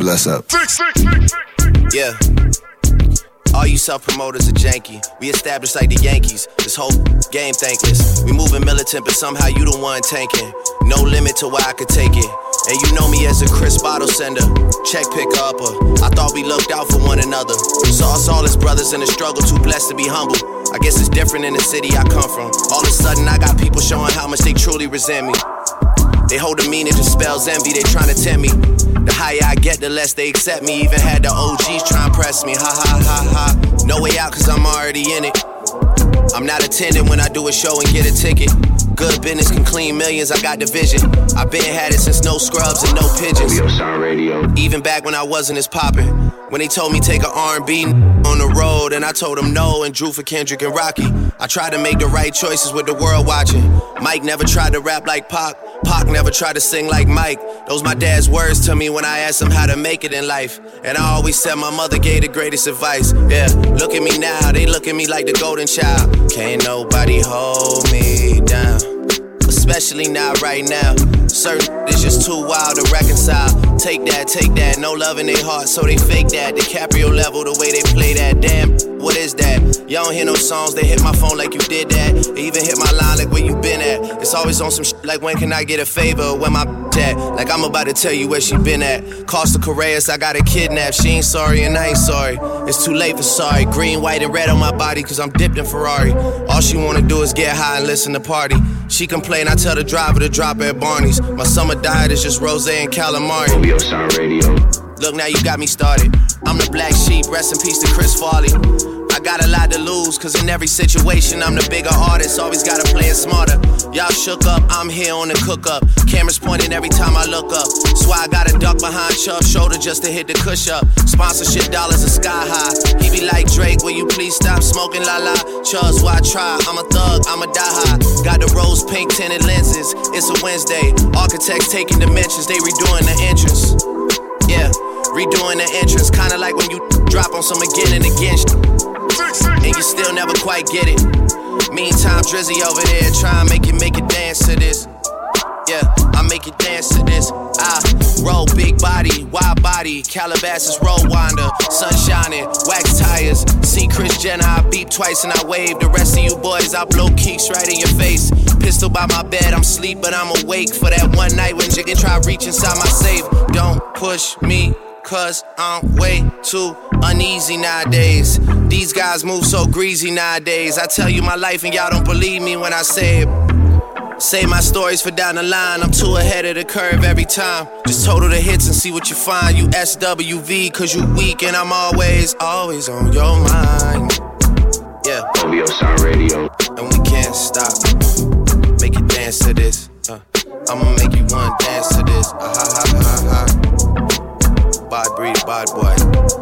bless up. Yeah. All you self-promoters are janky. We established like the Yankees. This whole game thankless. We moving militant, but somehow you the one tanking. No limit to where I could take it. And you know me as a crisp bottle sender, check picker upper. I thought we looked out for one another. Saw us all as brothers in the struggle, too blessed to be humble. I guess it's different in the city I come from. All of a sudden I got people showing how much they truly resent me. They hold a meaning to spells envy, they trying to tempt me. The higher I get, the less they accept me. Even had the OGs try and press me. Ha ha ha ha. No way out cause I'm already in it. I'm not attending when I do a show and get a ticket. Good business can clean millions, I got the vision. I been had it since no scrubs and no pigeons. Even back when I wasn't as poppin'. When they told me take a R&B on the road, and I told them no and drew for Kendrick and Rocky. I tried to make the right choices with the world watching. Mike never tried to rap like Pac. Pac never tried to sing like Mike. Those my dad's words to me when I asked him how to make it in life. And I always said my mother gave the greatest advice. Yeah, look at me now, they look at me like the golden child. Can't nobody hold me down, especially not right now. Certain it's just too wild to reconcile. Take that, no love in their heart, so they fake that. DiCaprio level, the way they play that. Damn, what is that? Y'all don't hear no songs, they hit my phone like you did that. They even hit my line like where you been at. It's always on some shit like when can I get a favor? Where my at? Like I'm about to tell you where she been at. Costa Correas, I got her kidnapped. She ain't sorry and I ain't sorry. It's too late for sorry. Green, white, and red on my body cause I'm dipped in Ferrari. All she wanna do is get high and listen to party. She complain, I tell the driver to drop at Barney's. My summer diet is just rosé and calamari. Radio. Look, now you got me started. I'm the black sheep, rest in peace to Chris Farley. I got a lot to lose, cause in every situation I'm the bigger artist, always gotta play it smarter. Y'all shook up, I'm here on the cook up. Cameras pointing every time I look up. So I gotta duck behind Chubb's shoulder just to hit the cush up. Sponsorship dollars are sky high. He be like, Drake, will you please stop smoking la la? Chubb's why I try, I'm a thug, I'm a die high. Got the rose pink tinted lenses, it's a Wednesday. Architects taking dimensions, they redoing the entrance. Yeah, redoing the entrance, kinda like when you drop on some again and again and you still never quite get it. Meantime, Drizzy over there try and make it dance to this. Yeah, I make it dance to this. I roll big body, wide body, Calabasas road winder, sun shining, wax tires. See Chris Jenner, I beep twice and I wave. The rest of you boys, I blow keeks right in your face. Pistol by my bed, I'm asleep but I'm awake for that one night when Jigga try reach inside my safe. Don't push me, cause I'm way too uneasy nowadays. These guys move so greasy nowadays. I tell you my life and y'all don't believe me when I say it. Save my stories for down the line. I'm too ahead of the curve every time. Just total the hits and see what you find. You SWV cause you weak and I'm always on your mind. Yeah, OVO Sound Radio. And we can't stop. Make you dance to this. I'ma make you wanna dance to this. Ha ha ha ha. Bad breed, bad boy.